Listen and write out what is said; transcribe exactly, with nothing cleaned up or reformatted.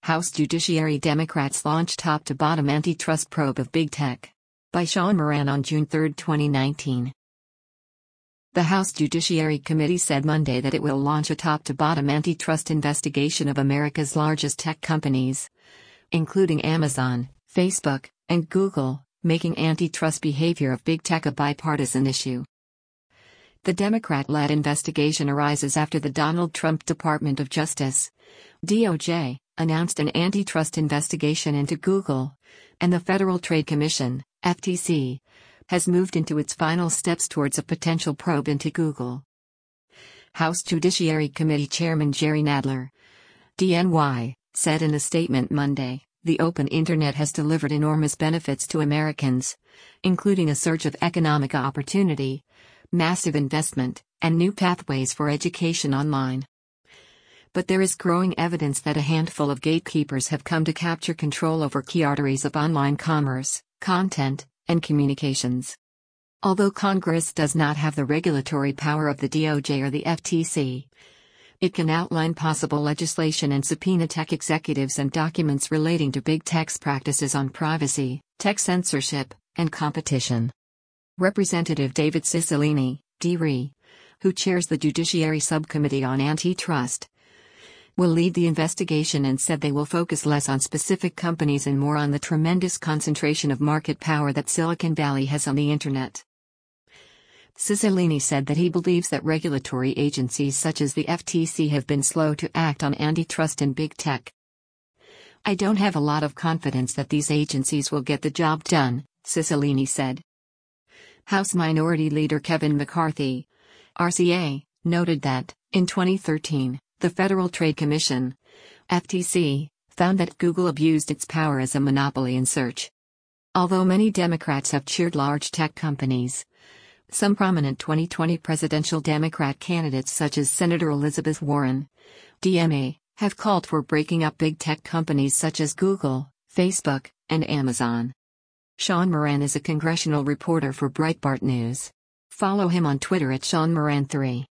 House Judiciary Democrats launch top-to-bottom antitrust probe of big tech. By Sean Moran on June third, twenty nineteen. The House Judiciary Committee said Monday that it will launch a top-to-bottom antitrust investigation of America's largest tech companies, including Amazon, Facebook, and Google, making antitrust behavior of big tech a bipartisan issue. The Democrat-led investigation arises after the Donald Trump Department of Justice, D O J, announced an antitrust investigation into Google, and the Federal Trade Commission, F T C, has moved into its final steps towards a potential probe into Google. House Judiciary Committee Chairman Jerry Nadler, D N Y, said in a statement Monday, "The open internet has delivered enormous benefits to Americans, including a surge of economic opportunity, massive investment, and new pathways for education online. But there is growing evidence that a handful of gatekeepers have come to capture control over key arteries of online commerce, content, and communications. Although Congress does not have the regulatory power of the D O J or the F T C, it can outline possible legislation and subpoena tech executives and documents relating to big tech's practices on privacy, tech censorship, and competition." Representative David Cicilline, D R I, who chairs the Judiciary Subcommittee on Antitrust, will lead the investigation and said they will focus less on specific companies and more on the tremendous concentration of market power that Silicon Valley has on the internet. Cicilline said that he believes that regulatory agencies such as the F T C have been slow to act on antitrust in big tech. "I don't have a lot of confidence that these agencies will get the job done," Cicilline said. House Minority Leader Kevin McCarthy, R C A, noted that, in twenty thirteen, the Federal Trade Commission, F T C, found that Google abused its power as a monopoly in search. Although many Democrats have cheered large tech companies, some prominent twenty twenty presidential Democrat candidates such as Senator Elizabeth Warren, D M A, have called for breaking up big tech companies such as Google, Facebook, and Amazon. Sean Moran is a congressional reporter for Breitbart News. Follow him on Twitter at Sean Moran three.